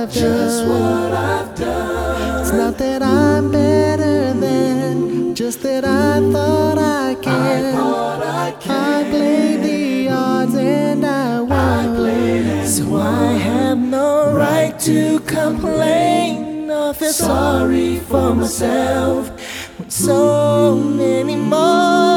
just what I've done. It's not that I'm better than, just that I thought I can. I played the odds and I won. So I have no right to complain or feel sorry for myself when so many more